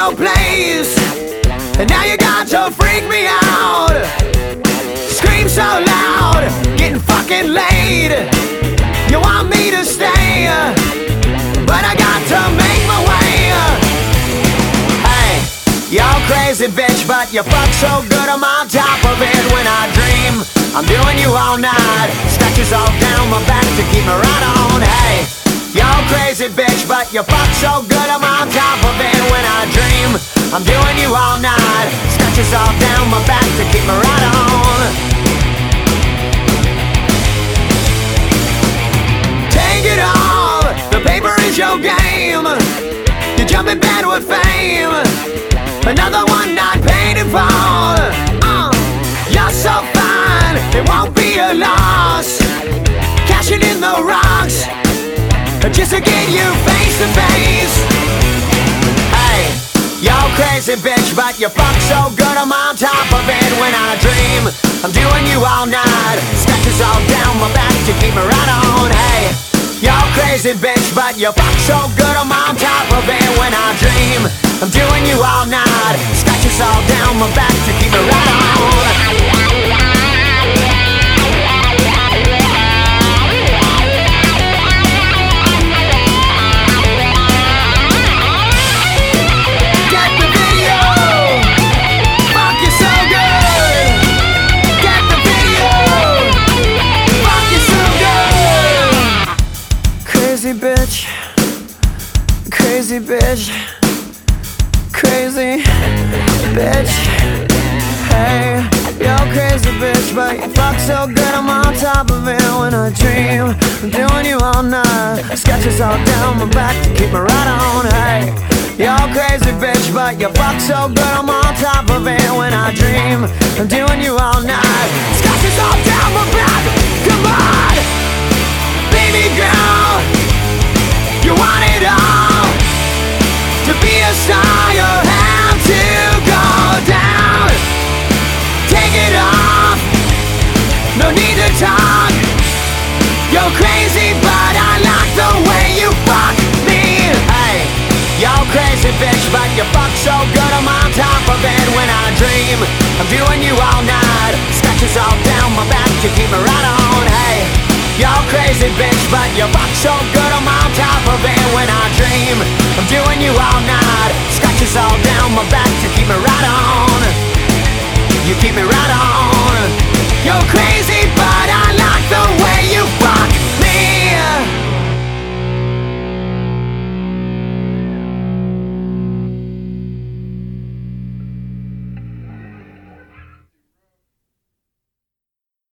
your place, and now you got to freak me out. Scream so loud, getting fucking laid. You want me to stay, but I got to make my way. Hey, you're crazy bitch, but you fuck so good I'm on top of it. When I dream, I'm doing you all night. Scratches all down my back to keep me right on. Hey, you're crazy bitch, but you fuck so good I'm on top of it. When I dream, I'm doing you all night. Scratches all down my back to keep me right on. Take it all, the paper is your game. You jump in bed with fame, another one not paid in full. You're so fine, it won't be a loss. Cashing in the rocks, just to get you face to face. Hey, you're crazy bitch, but you fuck so good I'm on top of it. When I dream, I'm doing you all night. Scratches all down my back to keep me right on. Hey, you're crazy bitch, but you fuck so good I'm on top of it. When I dream, I'm doing you all night. Scratches all down my back to keep me right on. Crazy bitch, crazy bitch, crazy bitch. Hey, you're crazy bitch, but you fuck so good I'm on top of it. When I dream, I'm doing you all night. Scratches all down my back to keep me right on. Hey, you're crazy bitch, but you fuck so good I'm on top of it. When I dream, I'm doing you all night. Scratches all down my back. Come on, baby girl, you want it all. To be a star you have to go down. Take it off, no need to talk. You're crazy but I like the way you fuck me. Hey, you're crazy bitch, but you fuck so good I'm on top of it. When I dream, I'm doing you all night. Scratches all down my back to keep me right on. Hey, you're crazy bitch, but you fuck so good I'm on top of it. When I dream, I'm doing you all night. Scratches all down my back